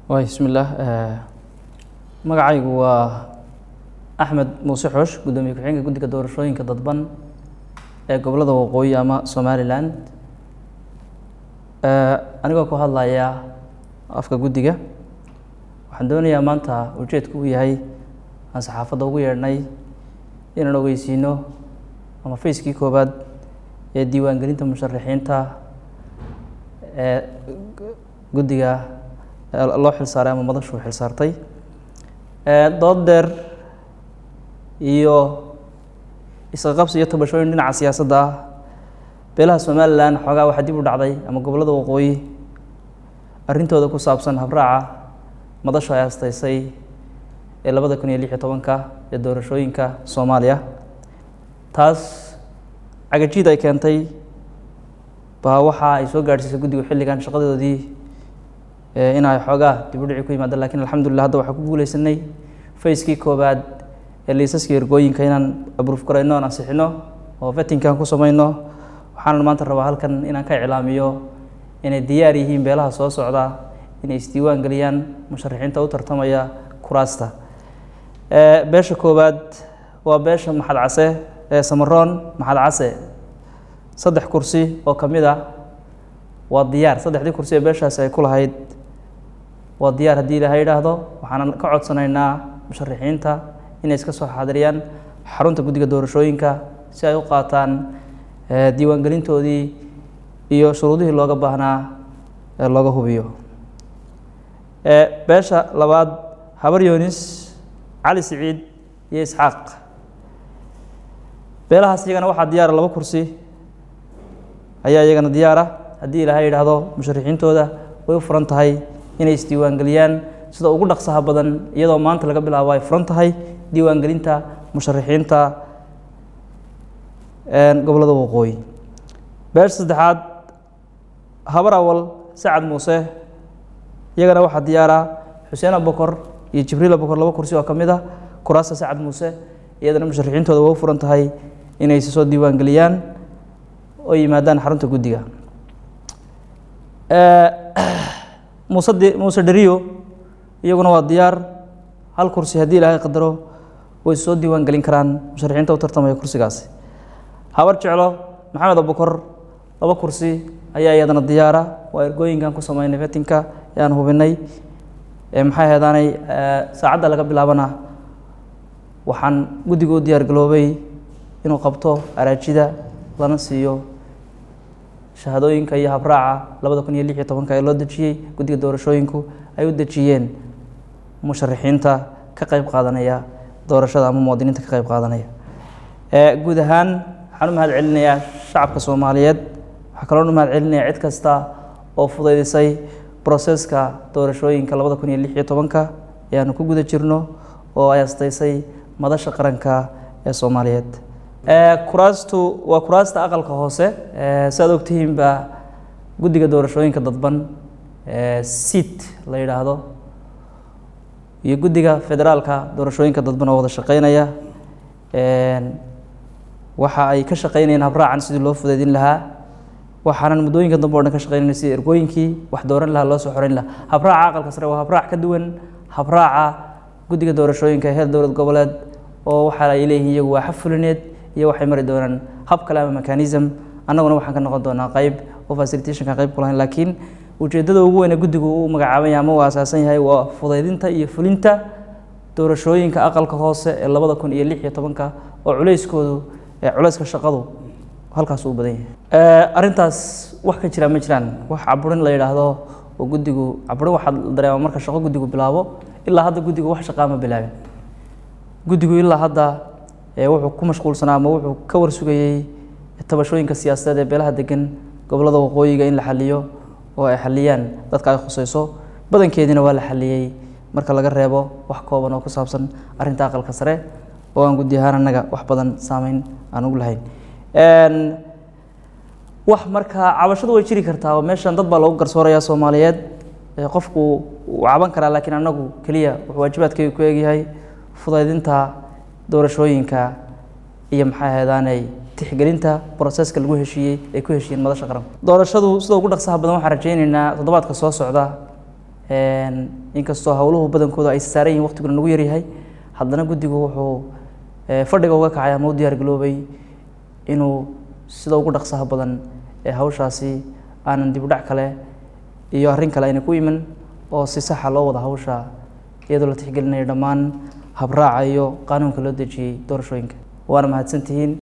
بسم الله magacaygu waa Axmed Muuse Xoosh gudoomiye ku-xigeenka guddiga doorashooyinka dadban ee gobolada waqooyi ama Somaliland anigoo ku hadlaya afka guddiga waxaan doonayaa maanta ujeedku uu yahay aan saxaafadda ugu yeernay inaan ogeysiino ama fayskii koobaad ee diiwaangelinta musharaxiinta ee guddiga loo xilsaaray ama madashu xilsaartay dood dheer iyo isqabsi iyo tabashooyin dhinaca siyaasadda ah beelaha Somaliland xogaa waxa dib u dhacday ama gobolada waqooyi arrintooda ku saabsan habraaca madashu ay astaysay ee 2016 ee doorashooyinka Soomaaliya taas cagajid ay keentay baa waxa ay soo gaarsiisay guddiga xilligan shaqadoodii in ay xogaa dib u dhici ku yimaadeen laakiin alxamdulillah hadda waxa ku guuleysanay fayskii koobaad ee liisaska ergooyinka inaan approve gareyno aan ansixino oo vetting-kan ku sameeyno waxaan maanta rabaa halkan inaan ka iclaamiyo inay diyaar yihiin beelaha soo socda inay isdiiwaan galiyaan musharaxiinta u tartamaya kuraasta beesha koobaad waa beesha Maxad Case ee Samaroon Maxad Case 3 kursi oo kamid ah waa diyaar 3 kursi ee beeshaas ay ku lahayd waa diyaar haddii Ilaahay yiraahdo waxaan ka codsanaynaa musharaxiinta inay iska soo xaadiriyaan xarunta guddiga doorashooyinka si ay u qaataan diiwaangelintoodii iyo shuruudihii looga baahnaa ee looga hubiyo beesha labaad Habar Yoonis Cali Siciid iyo Isxaaq beelahaas iyagana waxaa diyaar 2 kursi ayaa iyagana diyaar ah haddii Ilaahay yiraahdo musharaxiintooda way u furan tahay inay isdiiwaan galiyaan sida ugu dhaqsaha badan iyadoo maanta laga bilaabo ay furan tahay diiwaan gelinta musharaxiinta gobolada waqooyi beesha saddexaad Habar Awal Sacad Muuse iyagana waxa diyaar ah Xuseen Abukar iyo Jibriil Abukar 2 kursi oo kamid ah kuraasta Sacad Muuse iyadana musharaxiintooda way u furan tahay inay soo diiwaan galiyaan oo yimaadaan xarunta guddiga Muuse Dariyo iyaguna waa diyaar 1 kursi haddii Ilaahay qadaro way soo diiwaan galin karaan musharaxiinta u tartamaya kursigaasi Habar Jeclo Maxamed Abukar 2 kursi ayaa iyadana diyaar ah waa ergooyinkan ku sameeynay vetting-ka aan hubinay maxay heedaanay saacadda laga bilaabana waxaan guddiga u diyaar galoobay inuu qabto araajida lana siiyo shahadooyinka iyo habraaca 2016 ee loo dejiyay guddiga doorashooyinku ay u dejiyeen musharaxiinta ka qayb qaadanaya doorashada ama muwaadiniinta ka qayb qaadanaya guud ahaan waxaan u mahad celinayaa shacabka Soomaaliyeed waxa kale oo u mahad celinayaa cid kasta oo fududeysay processka doorashooyinka 2016 ee aan ku guda jirno oo ay astaysay madasha qaranka ee Soomaaliyeed kuraastu waa kuraasta aqalka hoose saad ogtihiin ba guddiga doorashooyinka dadban seat la yiraahdo iyo guddiga federaalka doorashooyinka dadban oo wada shaqeynaya waxa ay ka shaqeynayaan habraacan sidii loo fudeedin lahaa waxaan muddooyinka dambe oo dhan ka shaqeynay sidii ergooyinkii wax dooran lahaa loo soo xoreyn lahaa habraaca aqalka sare waa habraac ka duwan habraaca guddiga doorashooyinka heer dowlad goboleed oo waxa ay leeyihiin iyagu waa xafulineed iyo waxay mari doonaan hab kale ama mechanism annaguna waxaan ka noqon doonaa qayb oo facilitation ka qayb ku lahayn laakiin ujeedada ugu weyn ee guddigu uu magacaaban yahay ama uu asaasan yahay waa fudaydinta iyo fulinta doorashooyinka aqalka hoose ee 2016 oo culayska shaqadu halkaas uu badan yahay arintaas wax ka jira ma jiraan wax caburin la yiraahdo oo guddigu caburin waxa dareema marka shaqo guddigu bilaabo ilaa hadda guddigu wax shaqo ma bilaabin guddigu ilaa hadda wuxuu ku mashquulsanaa ama wuxuu ka warsugayay tabashooyinka siyaasadeed ee beelaha degan gobolada waqooyiga in la xaliyo oo ay xaliyaan dadka ay khusayso badankeedina waa la xaliyay marka laga reebo wax kooban oo ku saabsan arinta aqalka sare oo aan guddi ahaan anaga wax badan saameyn aan ugu lahayn wax marka cabashadu way jiri kartaa oo meeshan dad baa loogu garsoorayaa Soomaaliyeed qofku uu caban karaa laakiin anagu kaliya wuxuu waajibaadkayga ku eegyahay fudaydinta doorashooyinka iyo maxay heedaanay tixgelinta processka lagu heshiiyay ay ku heshiiyeen madasha qaran doorashadu sida ugu dhaqsaha badan waxaan rajaynaynaa toddobaadka soo socda inkastoo hawluhu badankooda ay saaran yihiin waqtiguna nagu yaryahay haddana guddigu wuxuu fadhiga uga kacay ama u diyaar garoobay inuu sida ugu dhaqsaha badan ee hawshaasi aanan dib u dhac kale iyo arrin kale ayna ku iman oo si saxa loo wada hawsha iyadoo la tixgelinayo dhammaan habraaca iyo qaanuunka loo dejiyey doorashooyinka waana mahadsantihiin.